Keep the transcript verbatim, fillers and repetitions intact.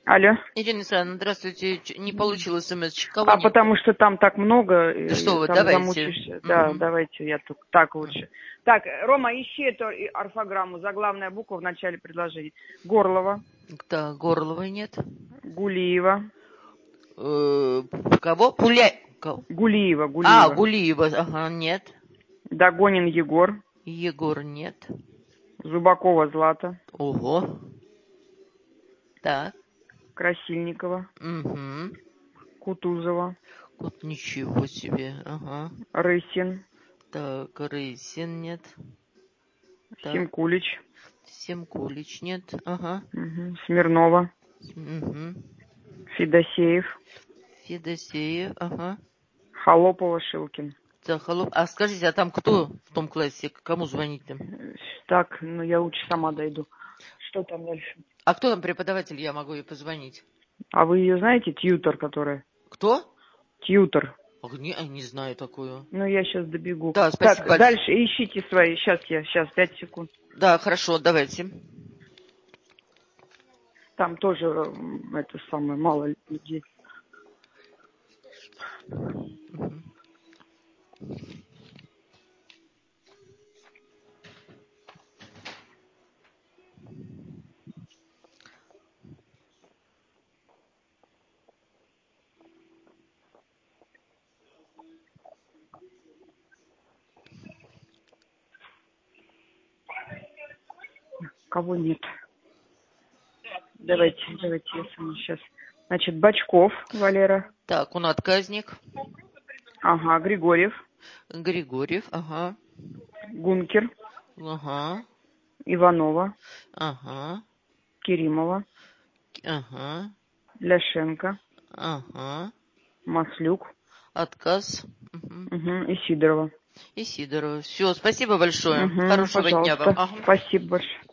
Алло. Ирина Александровна, здравствуйте. Ч- Не получила смс. Кого А нет? потому что там так много, Да и что вы, там давайте. замучишься. Да, Мгм. давайте я тут так лучше. Так, Рома, ищи эту орфограмму, заглавная буква в начале предложения. Горлова, Да, Горловой нет. Гулиева, Э, Кого? Пуля... кого? Гулиева, А, Гулиева, Гулиева. Ага, нет. Догонин Егор, Егор нет. Зубакова Злата, Ого. Так. Красильникова, Угу. Кутузова, Вот ничего себе. Ага. Рысин, Так, Рысин нет. Так. Симкулич, Семкулич нет. Ага. угу. Смирнова, Угу. Федосеев, Федосеев. Ага. Холопова, Шилкин. Так, алло. А скажите, а там кто в том классе? Кому звонить-то? Так, ну я лучше сама дойду. Что там дальше? А кто там преподаватель? Я могу ей позвонить. А вы ее знаете, тьютор, которая? Кто? Тьютор. А, Не, а, не знаю такую. Ну, я сейчас добегу. Да, Так, спасибо большое. дальше ищите свои. Сейчас я, сейчас, пять секунд. Да, хорошо, давайте. Там тоже, м, это самое, мало людей. Мгм. Кого нет? Давайте, давайте я сама сейчас. Значит, Бочков Валера. Так, он отказник. Ага, Григорьев. Григорьев, ага. Гункер. Ага. Иванова. Ага. Керимова. Ага. Ляшенко. Ага. Маслюк. Отказ. Угу. Угу, и Сидорова. И Сидорова. Все, спасибо большое. Угу, Хорошего дня вам. пожалуйста. Ага. Спасибо большое.